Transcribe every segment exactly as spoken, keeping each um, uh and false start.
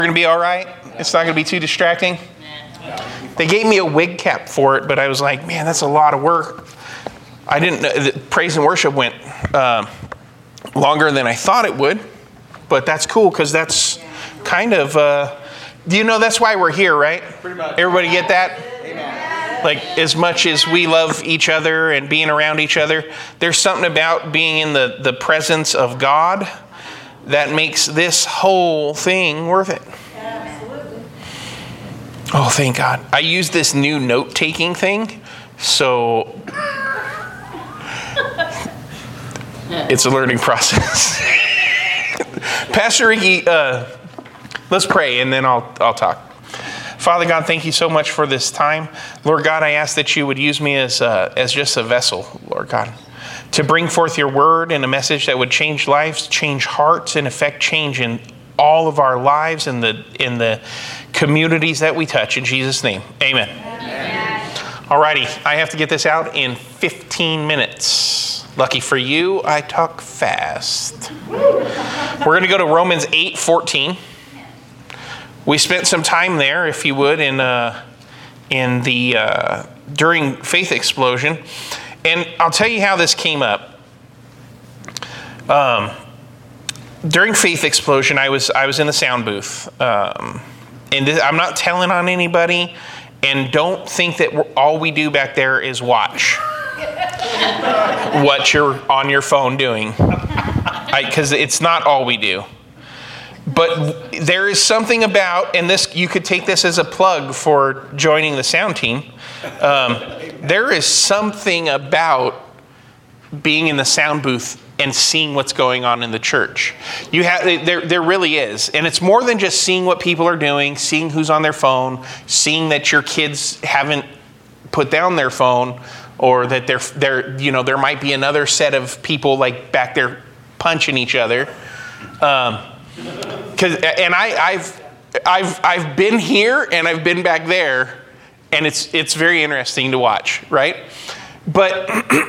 Going to be all right? It's not going to be too distracting? They gave me a wig cap for it, but I was like, man, that's a lot of work. I didn't know. The praise and worship went uh, longer than I thought it would, but that's cool because that's kind of, uh, do you know that's why we're here, right? Pretty much. Everybody get that? Amen. Like, as much as we love each other and being around each other, there's something about being in the, the presence of God that makes this whole thing worth it. Absolutely. Oh, thank God. I use this new note-taking thing, so it's a learning process. Pastor Ricky, uh, let's pray, and then I'll I'll talk. Father God, thank you so much for this time. Lord God, I ask that you would use me as uh, as just a vessel, Lord God, to bring forth your word and a message that would change lives, change hearts, and affect change in all of our lives and the in the communities that we touch. In Jesus' name, amen. Amen. Alrighty, I have to get this out in fifteen minutes. Lucky for you, I talk fast. We're going to go to Romans eight fourteen. We spent some time there, if you would, in uh, in the uh, during Faith Explosion. And I'll tell you how this came up. Um, during Faith Explosion, I was I was in the sound booth, um, and this, I'm not telling on anybody. And don't think that we're, all we do back there is watch what you're on your phone doing, because it's not all we do. But there is something about, and this you could take this as a plug for joining the sound team. Um, there is something about being in the sound booth and seeing what's going on in the church. You have there, there really is, and it's more than just seeing what people are doing, seeing who's on their phone, seeing that your kids haven't put down their phone, or that they're they're you know there might be another set of people like back there punching each other. Um, Cause, and I, I've, I've, I've been here and I've been back there, and it's, it's very interesting to watch, right? But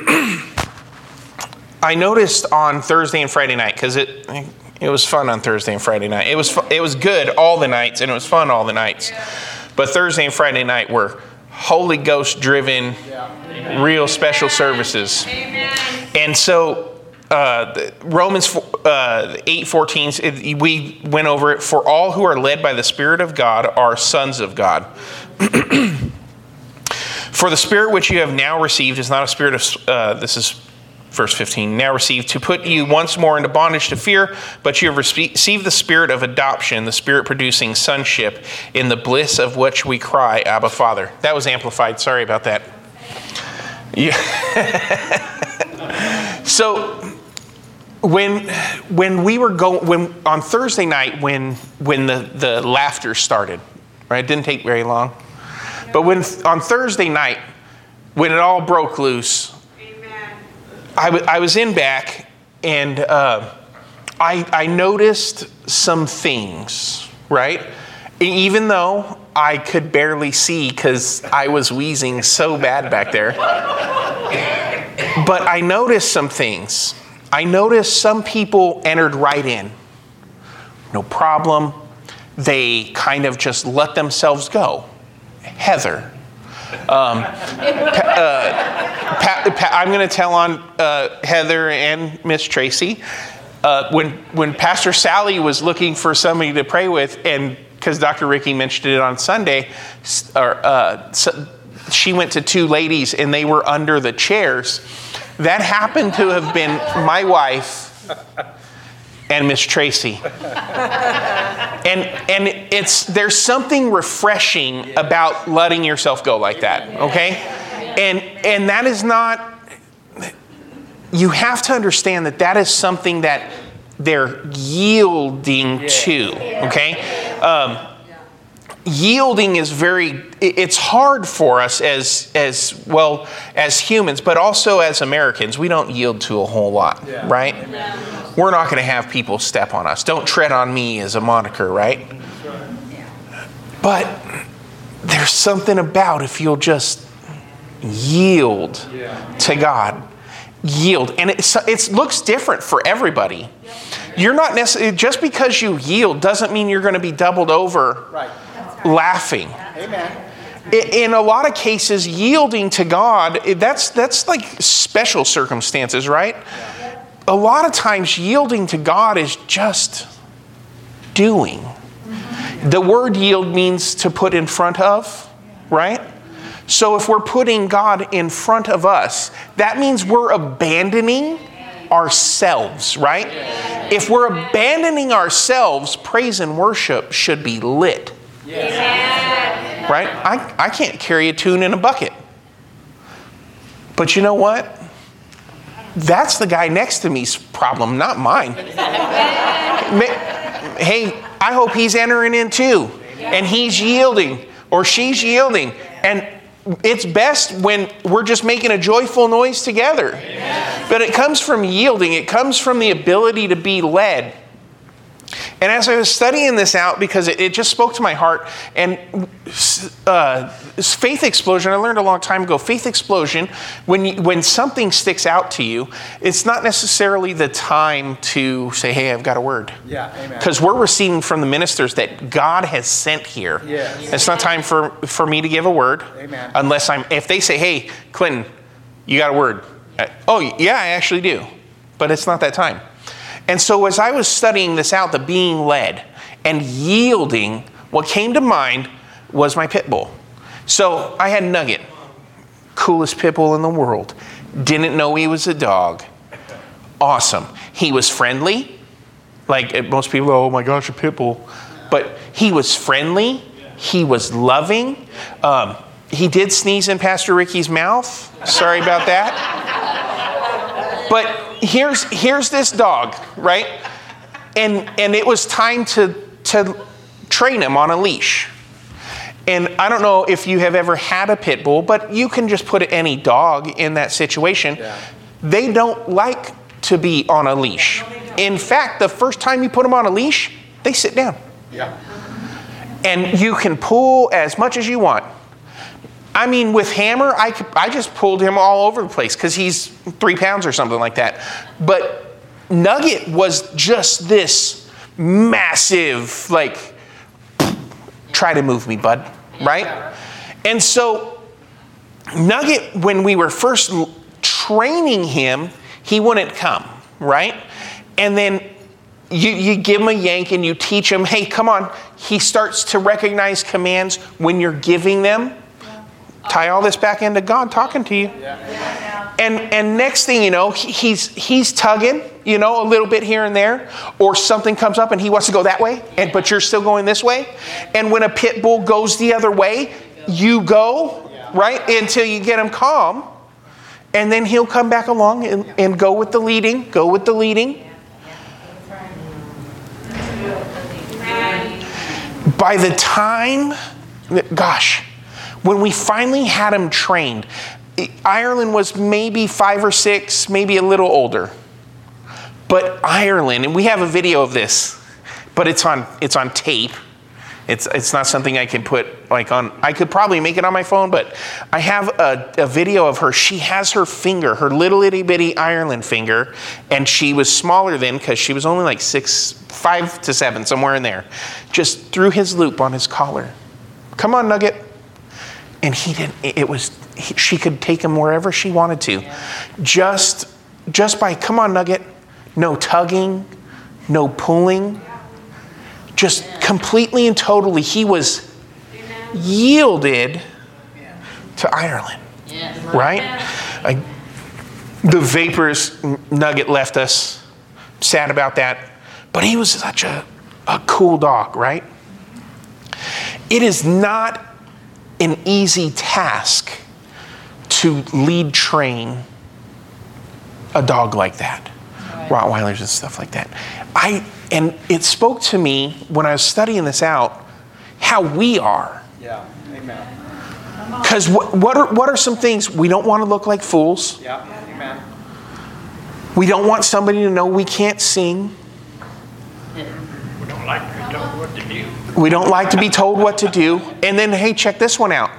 I noticed on Thursday and Friday night, because it, it was fun on Thursday and Friday night. It was, it was good all the nights, and it was fun all the nights. But Thursday and Friday night were Holy Ghost driven, real special services. And so, Uh, Romans uh, eight fourteen, we went over it. For all who are led by the Spirit of God are sons of God. For the Spirit which you have now received is not a spirit of, uh, this is verse fifteen, now received to put you once more into bondage to fear, but you have received the Spirit of adoption, the Spirit producing sonship, in the bliss of which we cry, Abba, Father. That was amplified. Sorry about that. Yeah. So, When when we were going when on Thursday night when when the, the laughter started, right? It didn't take very long. But when on Thursday night, when it all broke loose, Amen. I, w- I was in back, and uh, I I noticed some things, right? Even though I could barely see because I was wheezing so bad back there. But I noticed some things. I noticed some people entered right in. No problem. They kind of just let themselves go. Heather. Um, pa, uh, pa, pa, I'm going to tell on uh, Heather and Miss Tracy. Uh, when when Pastor Sally was looking for somebody to pray with, and because Doctor Ricky mentioned it on Sunday, or, uh, so she went to two ladies and they were under the chairs. That happened to have been my wife and Miss Tracy. And and it's there's something refreshing about letting yourself go like that, okay? And and that is not, you have to understand that that is something that they're yielding to, okay? Um, Yielding is very, it's hard for us as, as well as humans, but also as Americans. We don't yield to a whole lot, yeah. right? Yeah. We're not going to have people step on us. Don't tread on me as a moniker, right? Yeah. But there's something about if you'll just yield yeah. to God. Yield. And it, it looks different for everybody. You're not necessarily, just because you yield doesn't mean you're going to be doubled over Right. laughing. Amen. In a lot of cases, yielding to God, that's that's like special circumstances, right? Yeah. A lot of times, yielding to God is just doing. Mm-hmm. The word yield means to put in front of, right? So if we're putting God in front of us, that means we're abandoning ourselves, right? If we're abandoning ourselves, praise and worship should be lit. Yes. Right? I, I can't carry a tune in a bucket. But you know what? That's the guy next to me's problem, not mine. Hey, I hope he's entering in too. And he's yielding or she's yielding. And it's best when we're just making a joyful noise together. But it comes from yielding. It comes from the ability to be led. And as I was studying this out, because it, it just spoke to my heart, and uh, faith explosion, I learned a long time ago, faith explosion, when you, when something sticks out to you, it's not necessarily the time to say, hey, I've got a word. Yeah, amen. Because we're receiving from the ministers that God has sent here. Yes. It's not time for, for me to give a word. Amen. Unless I'm, if they say, hey, Clinton, you got a word. Oh, yeah, I actually do. But it's not that time. And so as I was studying this out, the being led and yielding, what came to mind was my pit bull. So I had Nugget, coolest pit bull in the world. Didn't know he was a dog. Awesome. He was friendly. Like most people, oh my gosh, a pit bull. But he was friendly. He was loving. Um, he did sneeze in Pastor Ricky's mouth. Sorry about that. But Here's here's this dog, right? And and it was time to to train him on a leash. And I don't know if you have ever had a pit bull, but you can just put any dog in that situation. Yeah. They don't like to be on a leash. In fact, the first time you put them on a leash, they sit down. Yeah. And you can pull as much as you want. I mean, with Hammer, I, could, I just pulled him all over the place because he's three pounds or something like that. But Nugget was just this massive, like, try to move me, bud, right? And so Nugget, when we were first training him, he wouldn't come, right? And then you, you give him a yank and you teach him, hey, come on. He starts to recognize commands when you're giving them. Tie all this back into God talking to you. Yeah. And and next thing you know, he, he's he's tugging, you know, a little bit here and there. Or something comes up and he wants to go that way, and but you're still going this way. And when a pit bull goes the other way, you go, right, until you get him calm. And then he'll come back along and, and go with the leading, go with the leading. By the time, gosh, when we finally had him trained, Ireland was maybe five or six, maybe a little older. But Ireland, and we have a video of this, but it's on it's on tape. It's it's not something I can put like on. I could probably make it on my phone, but I have a, a video of her. She has her finger, her little itty bitty Ireland finger, and she was smaller then because she was only like six, five to seven, somewhere in there. Just threw his loop on his collar. Come on, Nugget. And he didn't, it was, he, she could take him wherever she wanted to. Yeah. Just, just by, come on, Nugget. No tugging, no pulling. Just yeah. completely and totally, he was Amen. yielded yeah. to Ireland. Yeah. Right? I, the vapors, Nugget left us. Sad about that. But he was such a, a cool dog, right? It is not an easy task to lead train a dog like that, right. Rottweilers and stuff like that. I and it spoke to me when I was studying this out how we are. Yeah, amen. Because what, what are what are some things we don't want to look like fools? Yeah, amen. We don't want somebody to know we can't sing. We don't like to be told what to do. We don't like to be told what to do. And then, hey, check this one out.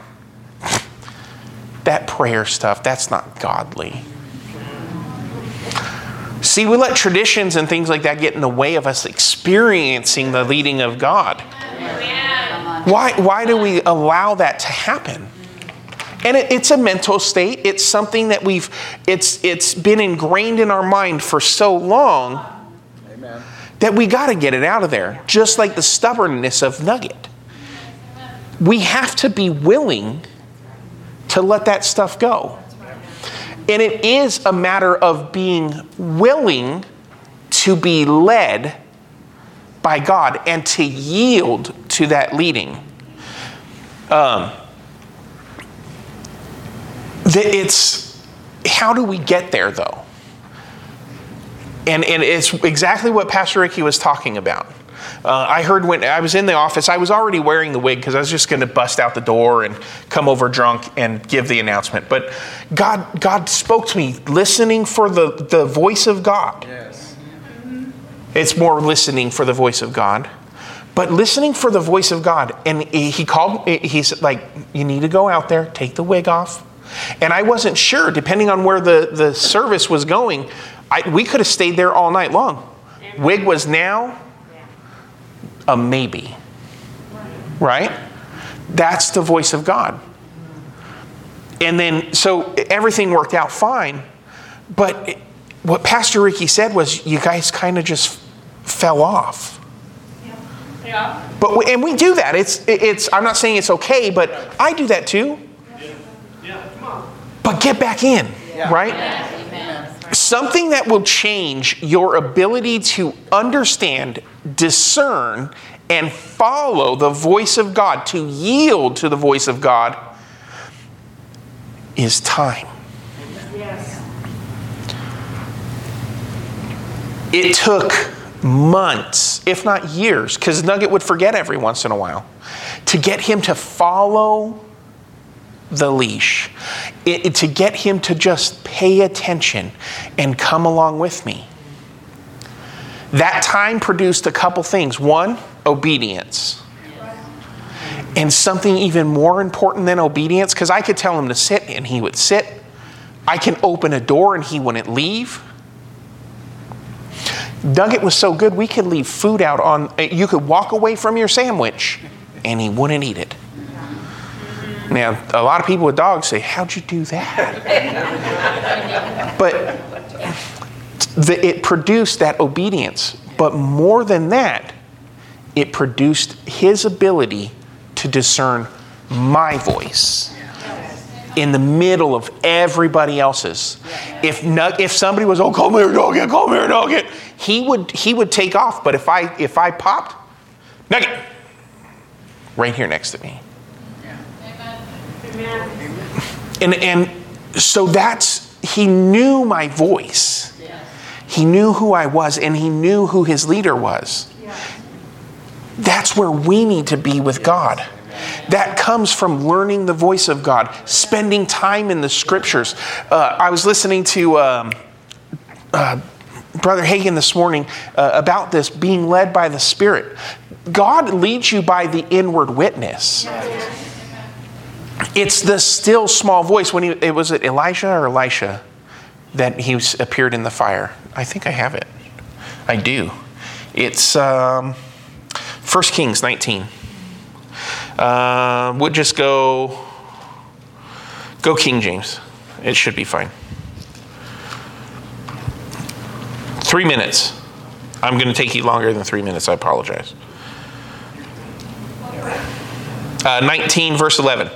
That prayer stuff, that's not godly. See, we let traditions and things like that get in the way of us experiencing the leading of God. Why, why do we allow that to happen? And it, it's a mental state. It's something that we've, it's it's been ingrained in our mind for so long Amen. that we got to get it out of there. Just like the stubbornness of Nugget. We have to be willing to let that stuff go. And it is a matter of being willing to be led by God and to yield to that leading. Um, the, it's how do we get there, though? And, and it's exactly what Pastor Ricky was talking about. Uh, I heard when I was in the office, I was already wearing the wig because I was just going to bust out the door and come over drunk and give the announcement. But God, God spoke to me, listening for the, the voice of God. Yes. It's more listening for the voice of God. But listening for the voice of God. And he, he called, he's like, you need to go out there, take the wig off. And I wasn't sure, depending on where the, the service was going, I, we could have stayed there all night long. Wig was now a maybe. Right? That's the voice of God. And then, so everything worked out fine. But it, what Pastor Ricky said was, you guys kind of just fell off. Yeah. But we, and we do that. It's it's. I'm not saying it's okay, but I do that too. Yeah, come on. But get back in, Yeah. right? Amen. Something that will change your ability to understand, discern, and follow the voice of God, to yield to the voice of God, is time. Yes. It took months, if not years, because Nugget would forget every once in a while, to get him to follow the leash, it, it- to get him to just pay attention and come along with me. That time produced a couple things. One, obedience. And something even more important than obedience, because I could tell him to sit and he would sit. I can open a door and he wouldn't leave. Nugget was so good, we could leave food out on, you could walk away from your sandwich and he wouldn't eat it. Now, a lot of people with dogs say, how'd you do that? But the, it produced that obedience. But more than that, it produced his ability to discern my voice in the middle of everybody else's. If Nug- if somebody was, oh, come here, Nugget, come here, Nugget, he would he would take off. But if I if I popped, Nugget, right here next to me. And and so that's, he knew my voice. He knew who I was, and he knew who his leader was. That's where we need to be with God. That comes from learning the voice of God, spending time in the scriptures. Uh, I was listening to um, uh, Brother Hagin this morning uh, about this, being led by the Spirit. God leads you by the inward witness. It's the still small voice. When he, it was it Elijah or Elisha that he was, appeared in the fire. I think I have it. I do. It's um, First Kings nineteen. Uh, we'll just go, go King James. It should be fine. Three minutes. I'm going to take you longer than three minutes. I apologize. Uh, nineteen, verse eleven.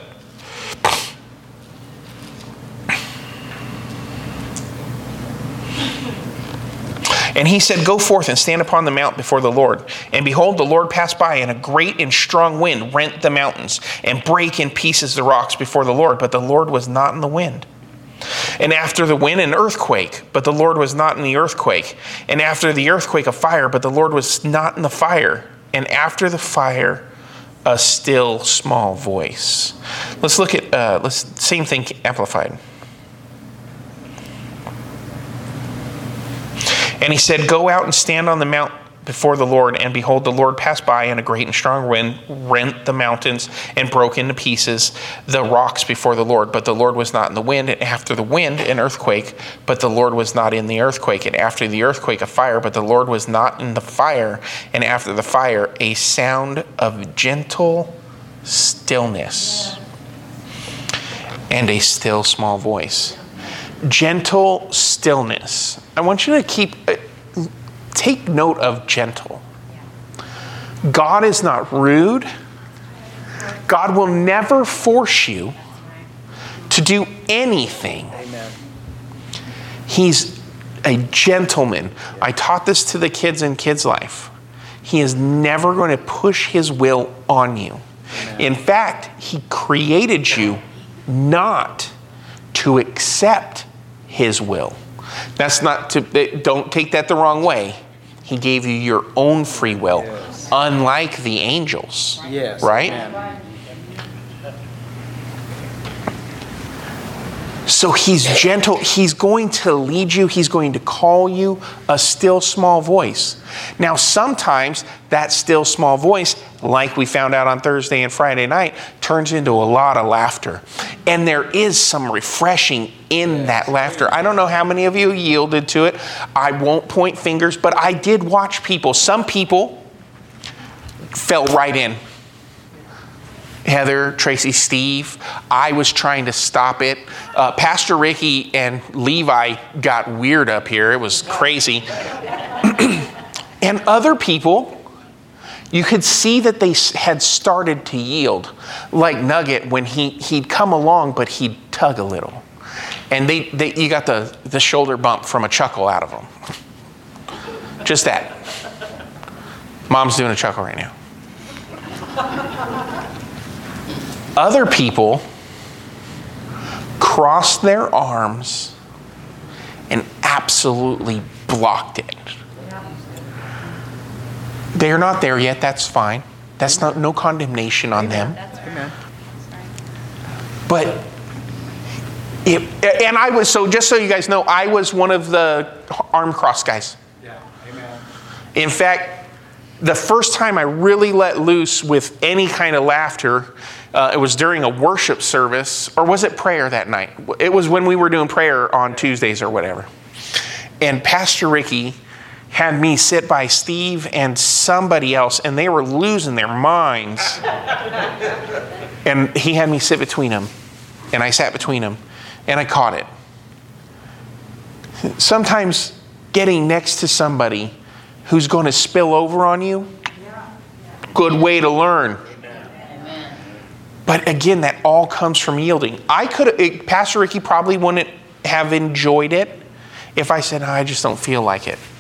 And he said, go forth and stand upon the mount before the Lord. And behold, the Lord passed by, and a great and strong wind rent the mountains and brake in pieces the rocks before the Lord. But the Lord was not in the wind. And after the wind, an earthquake, but the Lord was not in the earthquake. And after the earthquake, a fire, but the Lord was not in the fire. And after the fire, a still small voice. Let's look at, uh, let's same thing amplified. And he said, go out and stand on the mount before the Lord, and behold, the Lord passed by, and a great and strong wind rent the mountains and broke into pieces the rocks before the Lord. But the Lord was not in the wind, and after the wind an earthquake, but the Lord was not in the earthquake, and after the earthquake a fire, but the Lord was not in the fire, and after the fire a sound of gentle stillness and a still small voice. Gentle stillness. I want you to keep... Take note of gentle. God is not rude. God will never force you to do anything. Amen. He's a gentleman. I taught this to the kids in Kids Life. He is never going to push his will on you. Amen. In fact, he created you not to accept his will. That's not to, don't take that the wrong way. He gave you your own free will, yes. Unlike the angels. Yes. Right? Amen. So he's gentle. He's going to lead you. He's going to call you a still small voice. Now, sometimes that still small voice, like we found out on Thursday and Friday night, turns into a lot of laughter. And there is some refreshing in that laughter. I don't know how many of you yielded to it. I won't point fingers, but I did watch people. Some people fell right in. Heather, Tracy, Steve. I was trying to stop it. Uh, Pastor Ricky and Levi got weird up here. It was crazy. And other people, you could see that they had started to yield. Like Nugget, when he, he'd come along, but he'd tug a little. And they, they you got the, the shoulder bump from a chuckle out of them. Just that. Mom's doing a chuckle right now. Other people crossed their arms and absolutely blocked it. They're not there yet. That's fine. That's not no condemnation on them. Amen. But it, and I was, so just so you guys know, I was one of the arm cross guys. Yeah. Amen. In fact, the first time I really let loose with any kind of laughter, uh, it was during a worship service, or was it prayer that night? It was when we were doing prayer on Tuesdays or whatever. And Pastor Ricky had me sit by Steve and somebody else, and they were losing their minds. And he had me sit between them, and I sat between them, and I caught it. Sometimes getting next to somebody who's going to spill over on you, good way to learn. But again, that all comes from yielding. I could, Pastor Ricky probably wouldn't have enjoyed it if I said, oh, I just don't feel like it.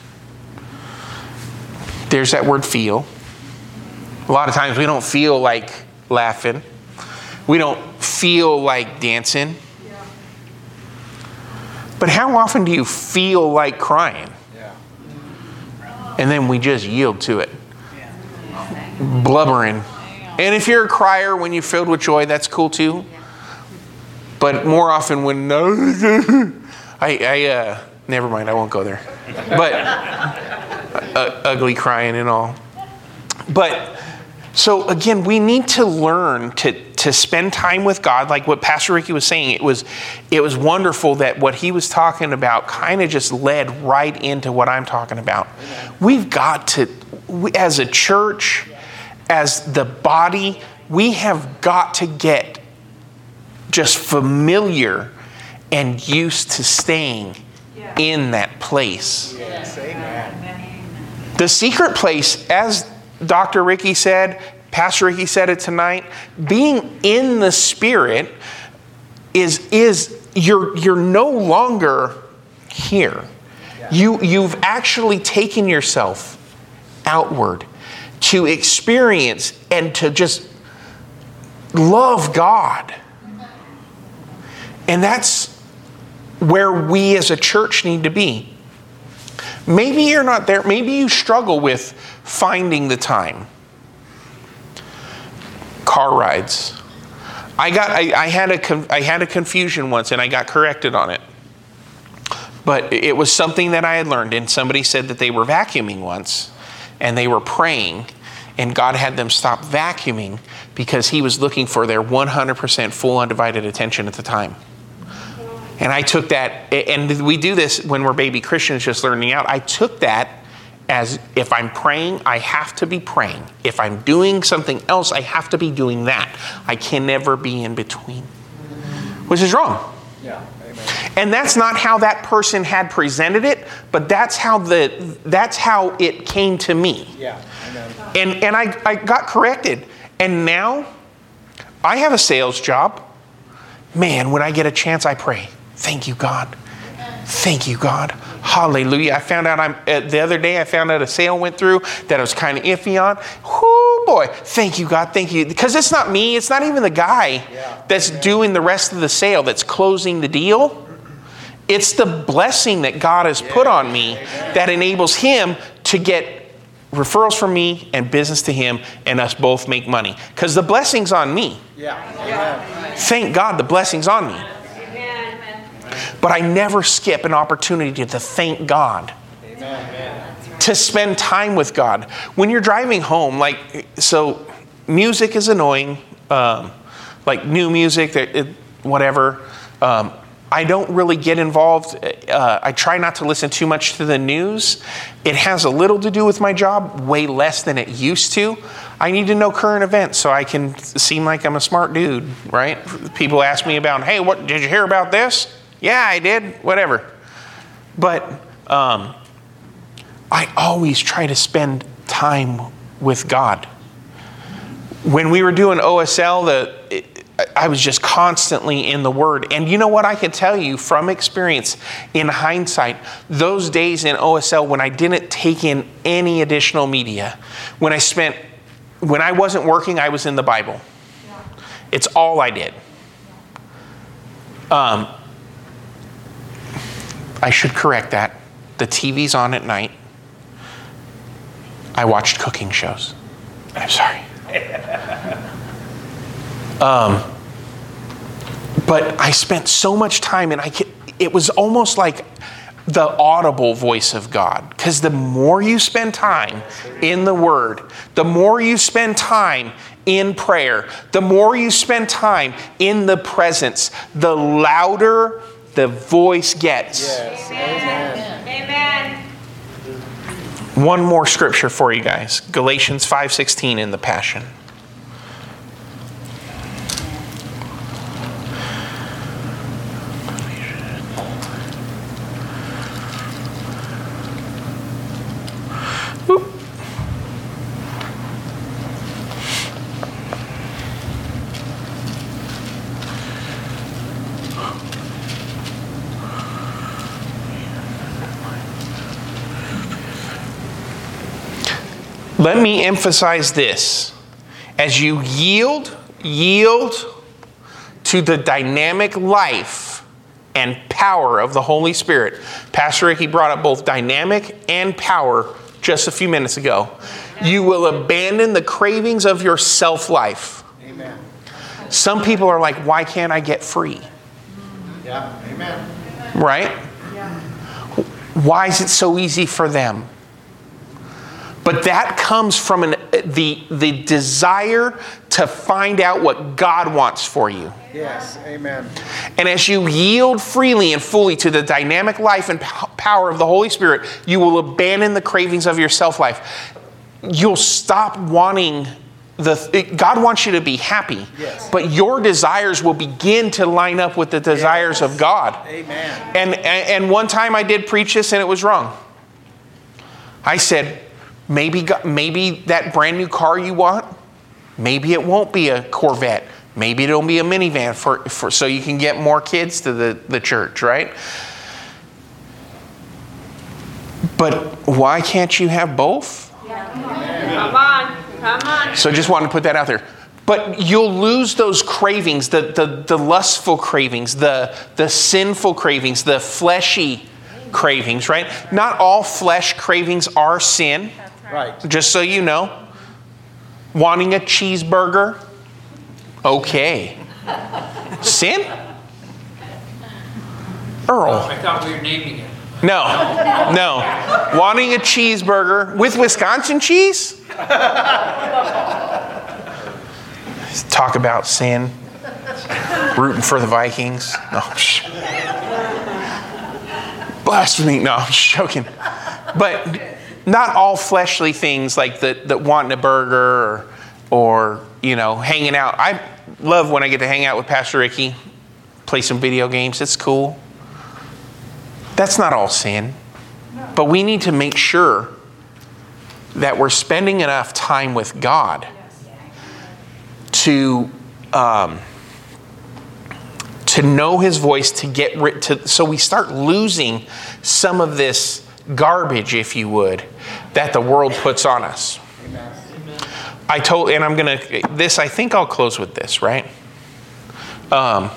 There's that word feel. A lot of times we don't feel like laughing. We don't feel like dancing. But how often do you feel like crying? And then we just yield to it. Blubbering. And if you're a crier when you're filled with joy, that's cool too. But more often when, I, I uh, never mind, I won't go there. But uh, ugly crying and all. But so again, we need to learn to to spend time with God, like what Pastor Ricky was saying. It was it was wonderful that what he was talking about kind of just led right into what I'm talking about. We've got to, we, as a church, as the body, we have got to get just familiar and used to staying in that place. Yes, amen. The secret place, as Doctor Ricky said, Pastor Ricky said it tonight, being in the Spirit is is you're you're no longer here. Yeah. You you've actually taken yourself outward to experience and to just love God. And that's where we as a church need to be. Maybe you're not there. Maybe you struggle with finding the time. Car rides. I got. I, I had a. I had a confusion once, and I got corrected on it. But it was something that I had learned, and somebody said that they were vacuuming once, and they were praying, and God had them stop vacuuming because he was looking for their one hundred percent full undivided attention at the time. And I took that, and we do this when we're baby Christians just learning out. I took that as if I'm praying, I have to be praying. If I'm doing something else, I have to be doing that. I can never be in between, which is wrong. Yeah. Amen. And that's not how that person had presented it, but that's how the that's how it came to me. Yeah. Amen. And and I, I got corrected. And now I have a sales job. Man, when I get a chance, I pray. Thank you, God. Thank you, God. Hallelujah. I found out I'm uh, the other day I found out a sale went through that I was kind of iffy on. Whoo, boy. Thank you, God. Thank you. Because it's not me. It's not even the guy Yeah. that's doing the rest of the sale, that's closing the deal. It's the blessing that God has put on me that enables him to get referrals from me and business to him, and us both make money. Because the blessing's on me. Yeah. Amen. Thank God the blessing's on me. But I never skip an opportunity to thank God, Amen. to spend time with God. When you're driving home, like, so music is annoying, um, like new music, that it, whatever. Um, I don't really get involved. Uh, I try not to listen too much to the news. It has a little to do with my job, way less than it used to. I need to know current events so I can seem like I'm a smart dude, right? People ask me about, hey, what did you hear about this? Yeah, I did, whatever. But um, I always try to spend time with God. When we were doing O S L, the it, I was just constantly in the Word. And you know what? I can tell you from experience, in hindsight, those days in O S L when I didn't take in any additional media, when I spent, when I wasn't working, I was in the Bible. It's all I did. Um, I should correct that. The T V's on at night. I watched cooking shows. I'm sorry. Um, but I spent so much time, and I could, it was almost like the audible voice of God. Because the more you spend time in the Word, the more you spend time in prayer, the more you spend time in the presence, the louder the voice gets. Yes. Amen. Amen. One more scripture for you guys. Galatians five sixteen in the Passion. Whoop. Let me emphasize this. As you yield, yield to the dynamic life and power of the Holy Spirit. Pastor Ricky brought up both dynamic and power just a few minutes ago. You will abandon the cravings of your self-life. Amen. Some people are like, why can't I get free? Yeah. Amen. Right? Why is it so easy for them? But that comes from an, the, the desire to find out what God wants for you. Yes. Amen. And as you yield freely and fully to the dynamic life and po- power of the Holy Spirit, you will abandon the cravings of your self-life. You'll stop wanting the... God wants you to be happy. Yes. But your desires will begin to line up with the desires Yes. of God. Amen. And, and, and one time I did preach this and it was wrong. I said... Maybe, maybe that brand new car you want, maybe it won't be a Corvette. Maybe it'll be a minivan for, for so you can get more kids to the, the church, right? But why can't you have both? Come on. Come on. So just wanted to put that out there. But you'll lose those cravings, the, the, the lustful cravings, the, the sinful cravings, the fleshy cravings, right? Not all flesh cravings are sin. Right. Just so you know, wanting a cheeseburger, okay. Sin? Earl. I thought we were naming it. No, no. Wanting a cheeseburger with Wisconsin cheese? Talk about sin. Rooting for the Vikings. No. Blasphemy. No, I'm just joking. But not all fleshly things like the, the wanting a burger or, or, you know, hanging out. I love when I get to hang out with Pastor Ricky, play some video games. It's cool. That's not all sin. But we need to make sure that we're spending enough time with God to um, to know His voice, to get rid, to so we start losing some of this garbage, if you would, that the world puts on us. Amen. I told, and I'm gonna this. I think I'll close with this, right? Um,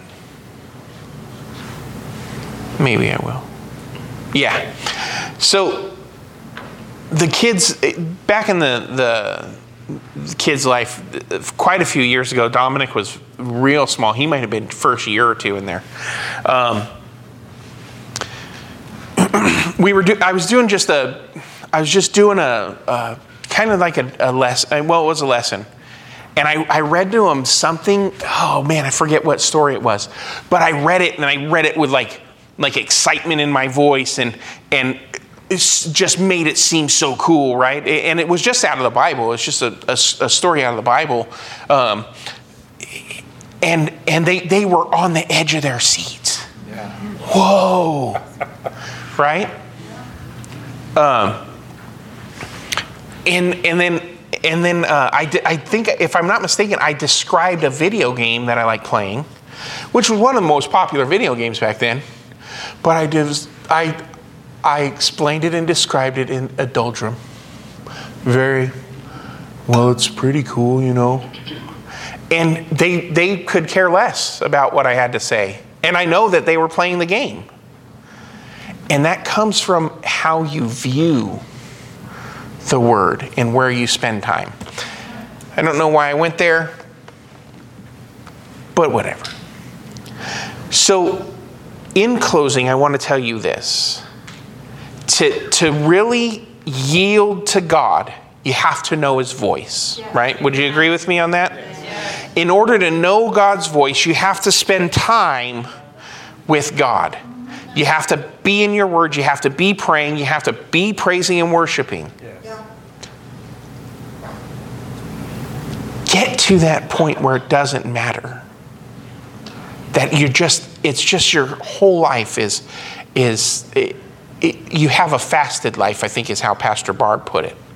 maybe I will. Yeah. So the kids back in the the. kid's life, quite a few years ago, Dominic was real small. He might have been first year or two in there. Um, we were. Do, I was doing just a. I was just doing a, a kind of like a, a lesson. Well, it was a lesson, and I, I read to him something. Oh man, I forget what story it was, but I read it and I read it with like like excitement in my voice and and. It's just made it seem so cool, right? And it was just out of the Bible. It's just a, a, a story out of the Bible. Um, and and they, they were on the edge of their seats. Yeah. Whoa. Right? Um, and and then and then uh, I, di- I think, if I'm not mistaken, I described a video game that I like playing, which was one of the most popular video games back then. But I did I. I explained it and described it in a doldrum. Very, well, it's pretty cool, you know. And they they could care less about what I had to say. And I know that they were playing the game. And that comes from how you view the Word and where you spend time. I don't know why I went there, but whatever. So, in closing, I want to tell you this. To, to really yield to God, you have to know His voice, yeah. Right? Would you agree with me on that? Yes. In order to know God's voice, you have to spend time with God. You have to be in your Word. You have to be praying. You have to be praising and worshiping. Yes. Get to that point where it doesn't matter. That you just, it's just your whole life is, is, it, It, you have a fasted life, I think is how Pastor Barb put it.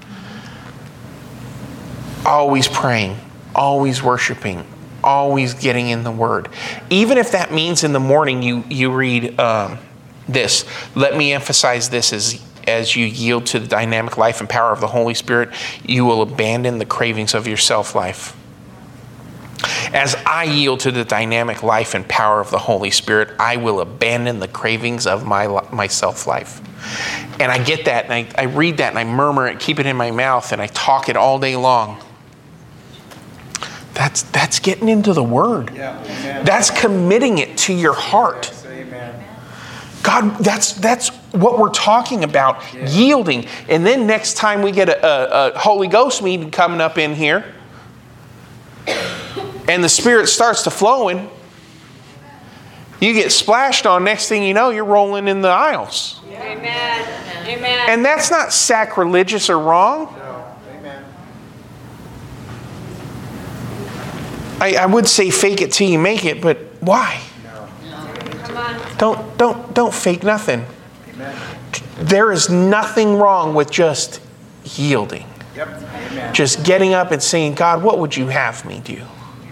Always praying, always worshiping, always getting in the Word. Even if that means in the morning you, you read um, this. Let me emphasize this as, as you yield to the dynamic life and power of the Holy Spirit, you will abandon the cravings of your self-life. As I yield to the dynamic life and power of the Holy Spirit, I will abandon the cravings of my my self-life. And I get that, and I, I read that, and I murmur it, keep it in my mouth, and I talk it all day long. That's that's getting into the Word. Yeah, that's committing it to your heart. Yes, amen. God, that's that's what we're talking about, yeah. Yielding. And then next time we get a, a, a Holy Ghost meeting coming up in here, and the Spirit starts to flowing, you get splashed on, next thing you know, you're rolling in the aisles. Amen. Amen. And that's not sacrilegious or wrong. No. Amen. I, I would say fake it till you make it, but why? No. Come on. Don't don't don't fake nothing. Amen. There is nothing wrong with just yielding. Yep. Amen. Just getting up and saying, God, what would you have me do?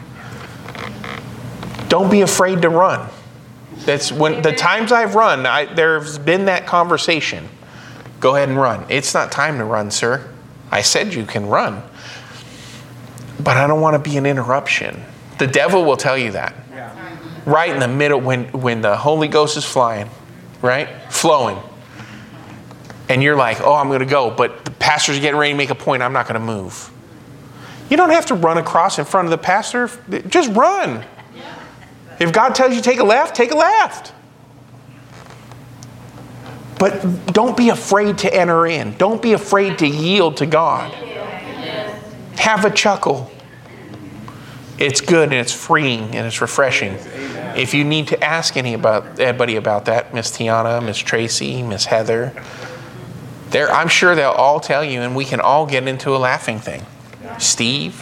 Don't be afraid to run. That's when the times I've run, I, there's been that conversation. Go ahead and run. It's not time to run, sir. I said you can run. But I don't want to be an interruption. The devil will tell you that. Yeah. Right in the middle when, when the Holy Ghost is flying, right? Flowing. And you're like, oh, I'm going to go. But the pastor's getting ready to make a point. I'm not going to move. You don't have to run across in front of the pastor. Just run. If God tells you take a left, take a left. But don't be afraid to enter in. Don't be afraid to yield to God. Have a chuckle. It's good and it's freeing and it's refreshing. If you need to ask any about, anybody about that, Miss Tiana, Miss Tracy, Miss Heather, there, I'm sure they'll all tell you, and we can all get into a laughing thing. Steve,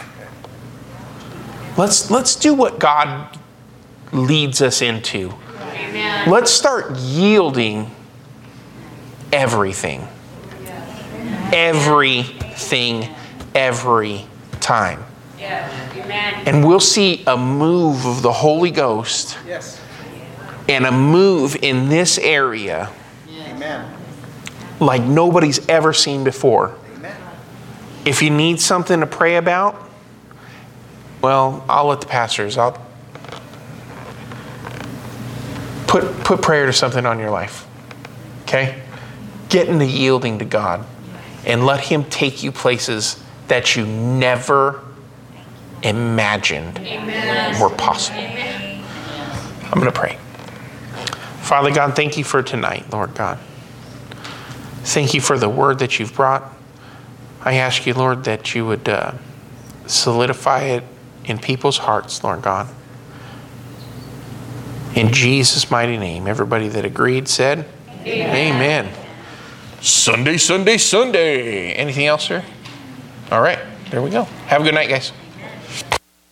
let's let's do what God leads us into. Amen. Let's start yielding everything. Everything, every time. Yeah. Amen. And we'll see a move of the Holy Ghost Yes. and a move in this area Amen. like nobody's ever seen before. Amen. If you need something to pray about, well, I'll let the pastors, I'll put, put prayer to something on your life. Okay? Get into yielding to God and let Him take you places that you never imagined Amen. were possible. Amen. I'm going to pray. Father God, thank you for tonight, Lord God. Thank you for the word that you've brought. I ask you, Lord, that you would uh, solidify it in people's hearts, Lord God. In Jesus' mighty name, everybody that agreed said, Amen. Amen. Sunday, Sunday, Sunday. Anything else, sir? All right, there we go. Have a good night, guys.